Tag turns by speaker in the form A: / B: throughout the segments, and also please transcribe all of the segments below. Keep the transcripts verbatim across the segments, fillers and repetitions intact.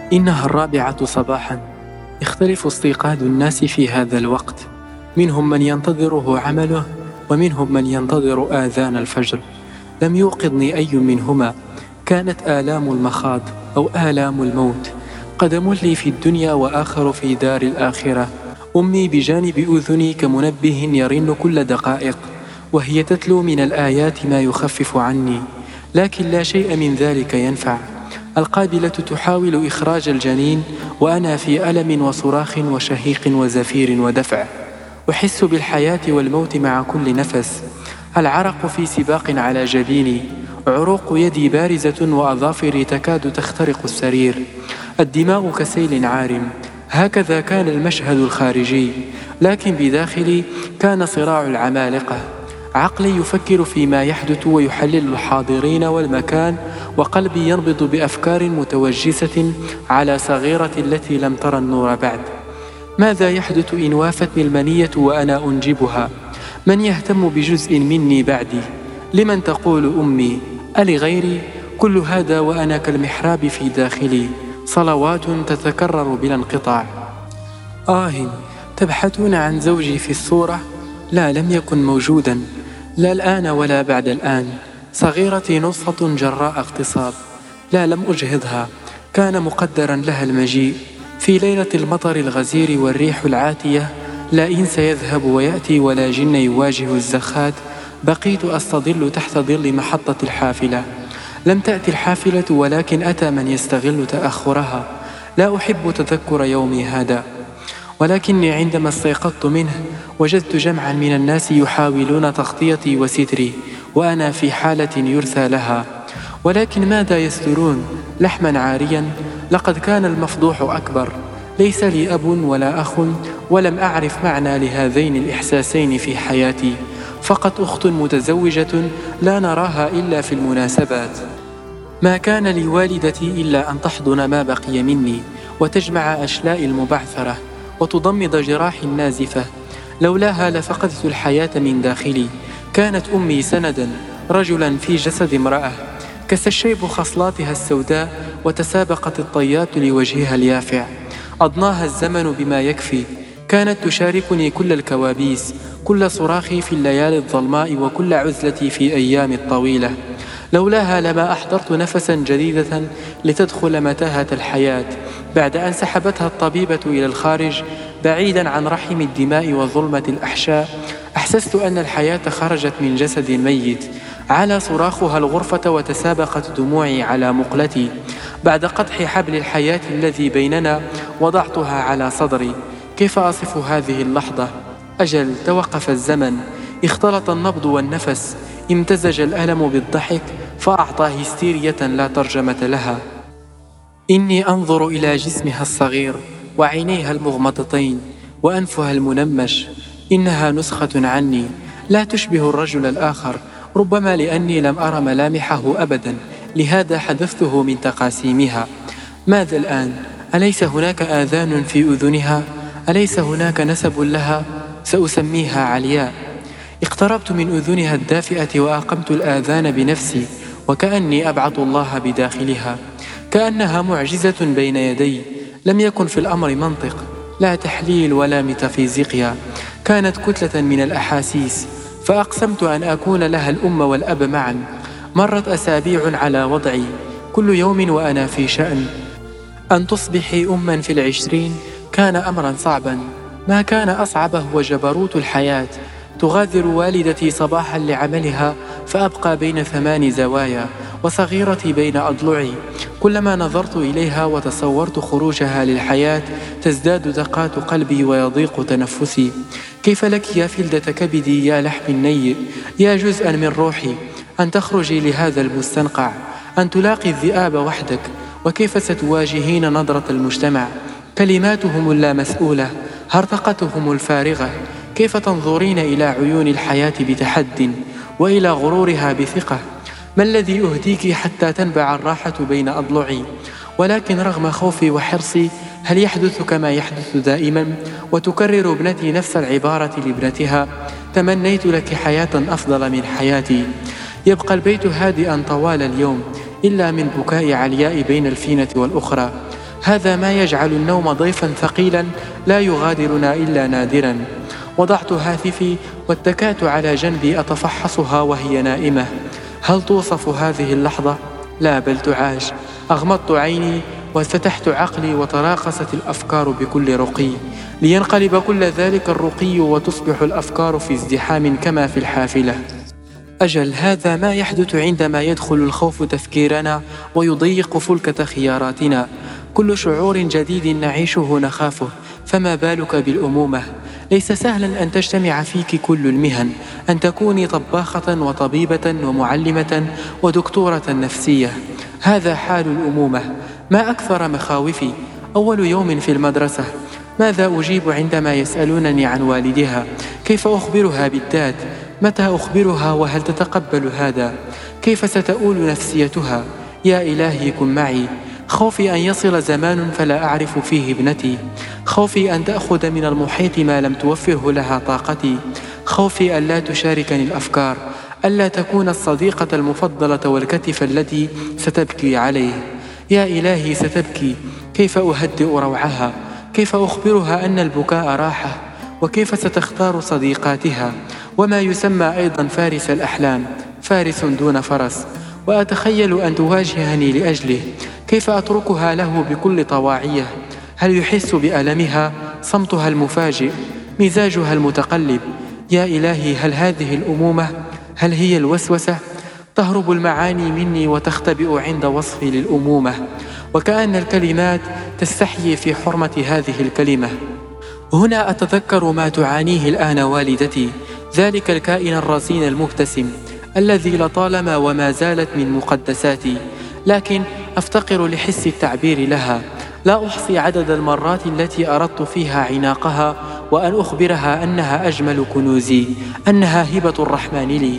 A: إنها الرابعة صباحا. يختلف استيقاظ الناس في هذا الوقت، منهم من ينتظره عمله ومنهم من ينتظر آذان الفجر. لم يوقظني أي منهما، كانت آلام المخاض أو آلام الموت. قدم لي في الدنيا وآخر في دار الآخرة. أمي بجانب أذني كمنبه يرن كل دقائق، وهي تتلو من الآيات ما يخفف عني، لكن لا شيء من ذلك ينفع. القابلة تحاول إخراج الجنين وأنا في ألم وصراخ وشهيق وزفير ودفع. أحس بالحياة والموت مع كل نفس. العرق في سباق على جبيني، عروق يدي بارزة وأظافري تكاد تخترق السرير. الدماء كسيل عارم. هكذا كان المشهد الخارجي، لكن بداخلي كان صراع العمالقة. عقلي يفكر فيما يحدث ويحلل الحاضرين والمكان، وقلبي ينبض بأفكار متوجسة على صغيرة التي لم ترى النور بعد. ماذا يحدث إن وافتني المنية وأنا أنجبها؟ من يهتم بجزء مني بعدي؟ لمن تقول أمي؟ ألغيري؟ كل هذا وأنا كالمحراب في داخلي، صلوات تتكرر بلا انقطاع. آه، تبحثون عن زوجي في الصورة؟ لا، لم يكن موجودا، لا الآن ولا بعد الآن. صغيرتي نصفة جراء اغتصاب، لا لم أجهضها، كان مقدرا لها المجيء في ليلة المطر الغزير والريح العاتية. لا إنس يذهب ويأتي ولا جن يواجه الزخات. بقيت أستظل تحت ظل محطة الحافلة. لم تأتي الحافلة، ولكن أتى من يستغل تأخرها. لا أحب تذكر يومي هذا، ولكني عندما استيقظت منه وجدت جمعا من الناس يحاولون تغطيتي وستري، وأنا في حالة يرثى لها. ولكن ماذا يسترون؟ لحما عاريا. لقد كان المفضوح أكبر. ليس لي أب ولا أخ، ولم أعرف معنى لهذين الإحساسين في حياتي. فقط أخت متزوجة لا نراها إلا في المناسبات. ما كان لوالدتي إلا أن تحضن ما بقي مني، وتجمع أشلاء المبعثرة، وتضمد جراحي النازفة. لولاها لفقدت الحياة من داخلي. كانت أمي سندا، رجلا في جسد امرأة. كسى الشيب خصلاتها السوداء، وتسابقت الطيات لوجهها اليافع. أضناها الزمن بما يكفي. كانت تشاركني كل الكوابيس، كل صراخي في الليالي الظلماء، وكل عزلتي في أيام الطويلة. لولاها لما أحضرت نفسا جديدة لتدخل متاهة الحياة. بعد أن سحبتها الطبيبة إلى الخارج بعيدا عن رحم الدماء وظلمة الأحشاء، أحسست أن الحياة خرجت من جسد ميت. على صراخها الغرفة وتسابقت دموعي على مقلتي. بعد قطع حبل الحياة الذي بيننا وضعتها على صدري. كيف أصف هذه اللحظة؟ أجل، توقف الزمن، اختلط النبض والنفس، امتزج الألم بالضحك، فأعطى هستيرية لا ترجمة لها. إني أنظر إلى جسمها الصغير وعينيها المغمضتين وأنفها المنمش. إنها نسخة عني، لا تشبه الرجل الآخر. ربما لأني لم أرى ملامحه أبدا، لهذا حذفته من تقاسيمها. ماذا الآن؟ أليس هناك آذان في أذنها؟ أليس هناك نسب لها؟ سأسميها علياء. اقتربت من أذنها الدافئة وأقمت الآذان بنفسي، وكأني أبعث الله بداخلها. كأنها معجزة بين يدي. لم يكن في الأمر منطق، لا تحليل ولا ميتافيزيقيا. كانت كتلة من الأحاسيس، فأقسمت أن أكون لها الأم والأب معا. مرت أسابيع على وضعي، كل يوم وأنا في شأن. أن تصبحي أما في العشرين كان أمرا صعبا. ما كان أصعب هو جبروت الحياة. تغادر والدتي صباحا لعملها، فأبقى بين ثمان زوايا، وصغيرتي بين أضلعي. كلما نظرت إليها وتصورت خروجها للحياة تزداد دقات قلبي ويضيق تنفسي. كيف لك يا فلدة كبدي، يا لحم النيء، يا جزءا من روحي، أن تخرجي لهذا المستنقع، أن تلاقي الذئاب وحدك؟ وكيف ستواجهين نظرة المجتمع، كلماتهم اللامسؤولة، هرطقتهم الفارغة؟ كيف تنظرين إلى عيون الحياة بتحد، وإلى غرورها بثقة؟ ما الذي أهديك حتى تنبع الراحة بين أضلعي؟ ولكن رغم خوفي وحرصي، هل يحدث كما يحدث دائما؟ وتكرر ابنتي نفس العبارة لابنتها: تمنيت لك حياة أفضل من حياتي. يبقى البيت هادئا طوال اليوم، إلا من بكاء علياء بين الفينة والأخرى. هذا ما يجعل النوم ضيفا ثقيلا لا يغادرنا إلا نادرا. وضعت هاتفي واتكأت على جنبي أتفحصها وهي نائمة. هل توصف هذه اللحظة؟ لا، بل تعاش. أغمضت عيني وفتحت عقلي وتراقصت الأفكار بكل رقي، لينقلب كل ذلك الرقي وتصبح الأفكار في ازدحام كما في الحافلة. أجل، هذا ما يحدث عندما يدخل الخوف تفكيرنا ويضيق فلكة خياراتنا. كل شعور جديد نعيشه نخافه، فما بالك بالأمومة؟ ليس سهلا أن تجتمع فيك كل المهن، أن تكوني طباخة وطبيبة ومعلمة ودكتورة نفسية. هذا حال الأمومة. ما أكثر مخاوفي. أول يوم في المدرسة، ماذا أجيب عندما يسألونني عن والدها؟ كيف أخبرها بالذات؟ متى أخبرها وهل تتقبل هذا؟ كيف ستؤول نفسيتها؟ يا إلهي كن معي. خوفي أن يصل زمان فلا أعرف فيه ابنتي. خوفي أن تأخذ من المحيط ما لم توفره لها طاقتي. خوفي أن لا تشاركني الأفكار، ألا تكون الصديقة المفضلة والكتف التي ستبكي عليه. يا إلهي ستبكي، كيف أهدئ روعها؟ كيف أخبرها أن البكاء راحة؟ وكيف ستختار صديقاتها؟ وما يسمى أيضا فارس الأحلام، فارس دون فرس. وأتخيل أن تواجهني لأجله. كيف أتركها له بكل طواعية؟ هل يحس بألمها؟ صمتها المفاجئ، مزاجها المتقلب. يا إلهي، هل هذه الأمومة؟ هل هي الوسوسة؟ تهرب المعاني مني وتختبئ عند وصفي للأمومة، وكأن الكلمات تستحيي في حرمة هذه الكلمة. هنا أتذكر ما تعانيه الآن والدتي، ذلك الكائن الرزين المبتسم الذي لطالما وما زالت من مقدساتي، لكن أفتقر لحس التعبير لها. لا أحصي عدد المرات التي أردت فيها عناقها وأن أخبرها أنها أجمل كنوزي، أنها هبة الرحمن لي.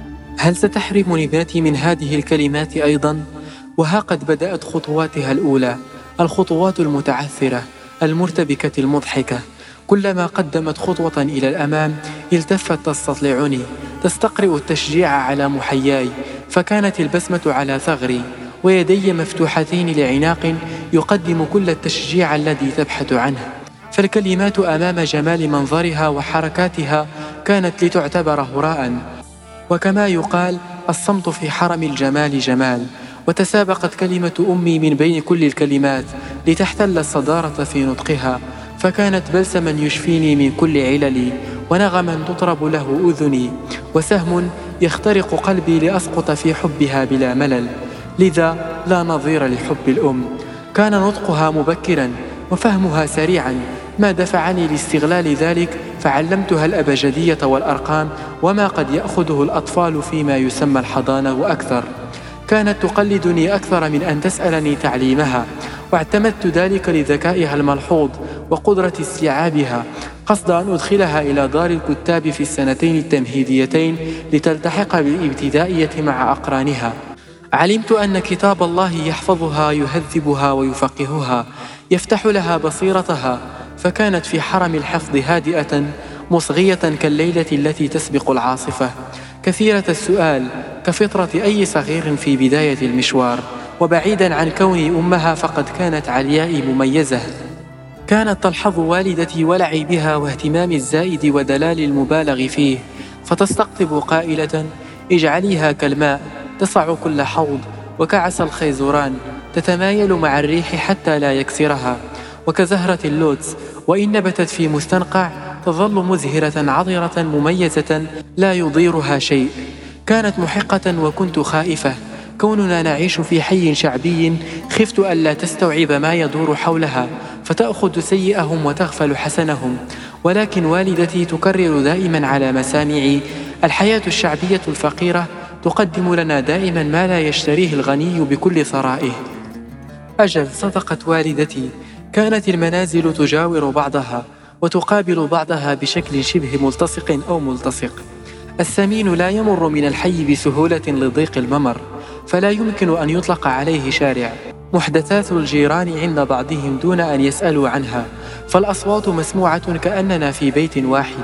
A: هل ستحرمني ابنتي من هذه الكلمات أيضا؟ وها قد بدأت خطواتها الأولى، الخطوات المتعثرة المرتبكة المضحكة. كلما قدمت خطوة إلى الأمام التفت تستطلعني، تستقرئ التشجيع على محياي، فكانت البسمة على ثغري ويدي مفتوحتين لعناق يقدم كل التشجيع الذي تبحث عنه. فالكلمات أمام جمال منظرها وحركاتها كانت لتعتبر هراء، وكما يقال الصمت في حرم الجمال جمال. وتسابقت كلمة أمي من بين كل الكلمات لتحتل الصدارة في نطقها، فكانت بلسما يشفيني من كل عللي، ونغما تطرب له أذني، وسهم يخترق قلبي لأسقط في حبها بلا ملل. لذا لا نظير لحب الأم. كان نطقها مبكرا وفهمها سريعا، ما دفعني لاستغلال ذلك فعلمتها الأبجدية والأرقام وما قد يأخذه الأطفال فيما يسمى الحضانة وأكثر. كانت تقلدني أكثر من أن تسألني تعليمها، واعتمدت ذلك لذكائها الملحوظ وقدرة استيعابها، قصد أن أدخلها إلى دار الكتاب في السنتين التمهيديتين لتلتحق بالابتدائية مع أقرانها. علمت أن كتاب الله يحفظها، يهذبها ويفقهها، يفتح لها بصيرتها، فكانت في حرم الحفظ هادئة مصغية كالليلة التي تسبق العاصفة، كثيرة السؤال كفطرة أي صغير في بداية المشوار. وبعيدا عن كوني أمها فقد كانت عليائي مميزة. كانت تلحظ والدتي ولعي بها واهتمامي الزائد ودلال المبالغ فيه، فتستقطب قائلة: اجعليها كالماء تسع كل حوض، وكعسى الخيزران تتمايل مع الريح حتى لا يكسرها، وكزهرة اللوتس وإن نبتت في مستنقع تظل مزهرة عطرة مميزة لا يضيرها شيء. كانت محقة وكنت خائفة. كوننا نعيش في حي شعبي خفت ألا تستوعب ما يدور حولها فتأخذ سيئهم وتغفل حسنهم، ولكن والدتي تكرر دائما على مسامعي: الحياة الشعبية الفقيرة تقدم لنا دائما ما لا يشتريه الغني بكل ثرائه. أجل، صدقت والدتي. كانت المنازل تجاور بعضها وتقابل بعضها بشكل شبه ملتصق أو ملتصق. السمين لا يمر من الحي بسهولة لضيق الممر، فلا يمكن أن يطلق عليه شارع. محدثات الجيران عند بعضهم دون أن يسألوا عنها، فالأصوات مسموعة كأننا في بيت واحد،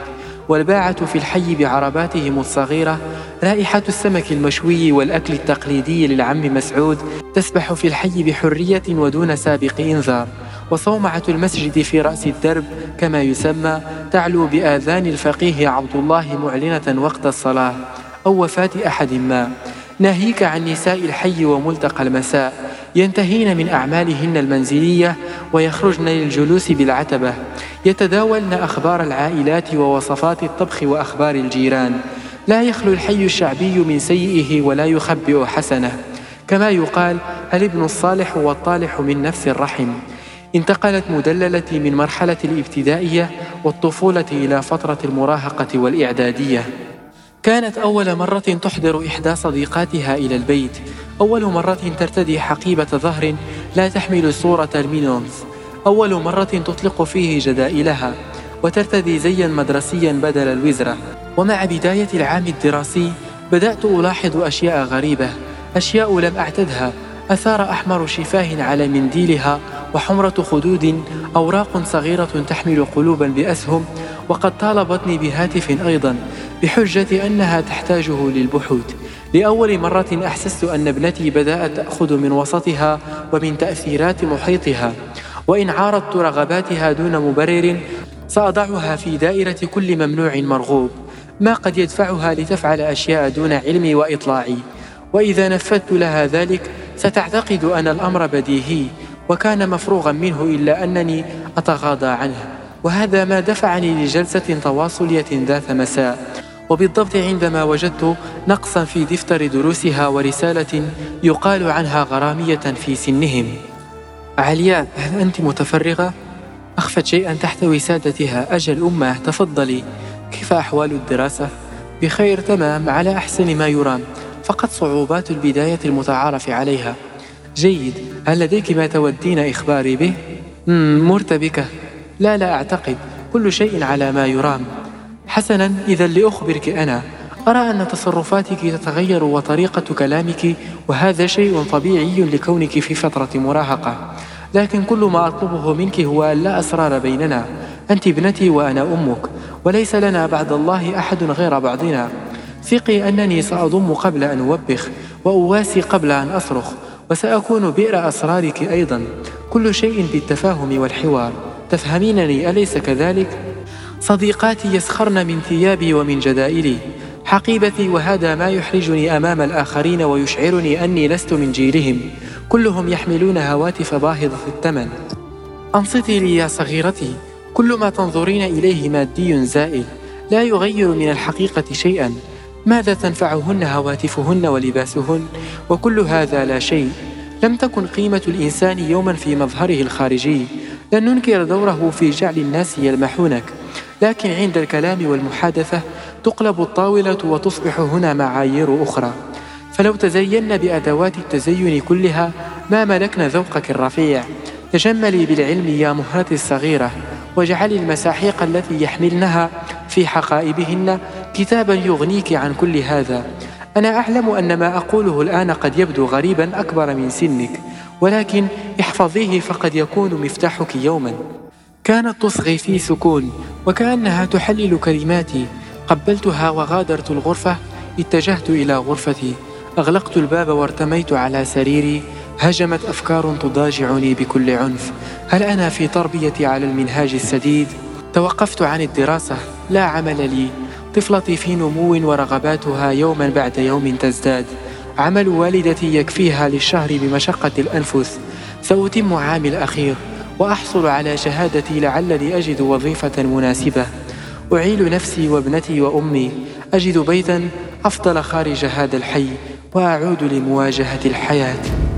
A: والباعة في الحي بعرباتهم الصغيرة، رائحة السمك المشوي والأكل التقليدي للعم مسعود تسبح في الحي بحرية ودون سابق إنذار، وصومعة المسجد في رأس الدرب كما يسمى تعلو بآذان الفقيه عبد الله معلنة وقت الصلاة أو وفاة أحد ما، ناهيك عن نساء الحي وملتقى المساء ينتهين من أعمالهن المنزلية ويخرجن للجلوس بالعتبة يتداولن أخبار العائلات ووصفات الطبخ وأخبار الجيران. لا يخلو الحي الشعبي من سيئه ولا يخبئ حسنه، كما يقال الابن الصالح والطالح من نفس الرحم. انتقلت مدللتي من مرحلة الابتدائية والطفولة إلى فترة المراهقة والإعدادية. كانت أول مرة تحضر إحدى صديقاتها إلى البيت، أول مرة ترتدي حقيبة ظهر لا تحمل صورة المينونز، أول مرة تطلق فيه جدائلها وترتدي زيا مدرسيا بدل الوزرة. ومع بداية العام الدراسي بدأت ألاحظ أشياء غريبة، أشياء لم أعتدها، أثار أحمر شفاه على منديلها وحمرة خدود، أوراق صغيرة تحمل قلوبا بأسهم، وقد طالبتني بهاتف أيضا بحجة أنها تحتاجه للبحوث. لأول مرة أحسست أن ابنتي بدأت تأخذ من وسطها ومن تأثيرات محيطها، وإن عارضت رغباتها دون مبرر سأضعها في دائرة كل ممنوع مرغوب، ما قد يدفعها لتفعل أشياء دون علمي وإطلاعي، وإذا نفذت لها ذلك ستعتقد أن الأمر بديهي وكان مفروغا منه، إلا أنني أتغاضى عنه. وهذا ما دفعني لجلسة تواصلية ذات مساء، وبالضبط عندما وجدت نقصا في دفتر دروسها ورسالة يقال عنها غرامية في سنهم. علياء، هل أنت متفرغة؟ أخفت شيئا تحت وسادتها. أجل أمه، تفضلي. كيف أحوال الدراسة؟ بخير، تمام، على أحسن ما يرام، فقط صعوبات البداية المتعارف عليها. جيد، هل لديك ما تودين إخباري به؟ مرتبكة. لا لا أعتقد، كل شيء على ما يرام. حسنا، إذا لأخبرك أنا أرى أن تصرفاتك تتغير وطريقة كلامك، وهذا شيء طبيعي لكونك في فترة مراهقة، لكن كل ما أطلبه منك هو أن لا أسرار بيننا. أنت ابنتي وأنا أمك، وليس لنا بعد الله أحد غير بعضنا. ثقي أنني سأضم قبل أن أوبخ، وأواسي قبل أن أصرخ، وسأكون بئر أسرارك أيضا. كل شيء بالتفاهم والحوار، تفهمينني أليس كذلك؟ صديقاتي يسخرن من ثيابي ومن جدائلي، حقيبتي، وهذا ما يحرجني أمام الآخرين ويشعرني أني لست من جيلهم. كلهم يحملون هواتف باهظة الثمن. أنصتي لي يا صغيرتي، كل ما تنظرين إليه مادي زائل، لا يغير من الحقيقة شيئا. ماذا تنفعهن هواتفهن ولباسهن؟ وكل هذا لا شيء. لم تكن قيمة الإنسان يوما في مظهره الخارجي، لن ننكر دوره في جعل الناس يلمحونك، لكن عند الكلام والمحادثة تقلب الطاولة وتصبح هنا معايير أخرى. فلو تزينا بأدوات التزين كلها ما ملكنا ذوقك الرفيع. تجملي بالعلم يا مهرتي الصغيرة، واجعلي المساحيق التي يحملنها في حقائبهن كتابا يغنيك عن كل هذا. أنا أعلم أن ما أقوله الآن قد يبدو غريبا أكبر من سنك، ولكن احفظيه فقد يكون مفتاحك يوما. كانت تصغي في سكون وكأنها تحلل كلماتي. قبلتها وغادرت الغرفة. اتجهت إلى غرفتي، أغلقت الباب وارتميت على سريري. هجمت أفكار تضاجعني بكل عنف. هل أنا في تربيتي على المنهاج السديد؟ توقفت عن الدراسة، لا عمل لي. طفلتي في نمو ورغباتها يوما بعد يوم تزداد. عمل والدتي يكفيها للشهر بمشقة الأنفس. سأتم عامي الأخير وأحصل على شهادتي لعلني أجد وظيفة مناسبة. أعيل نفسي وابنتي وأمي، أجد بيتا أفضل خارج هذا الحي، وأعود لمواجهة الحياة.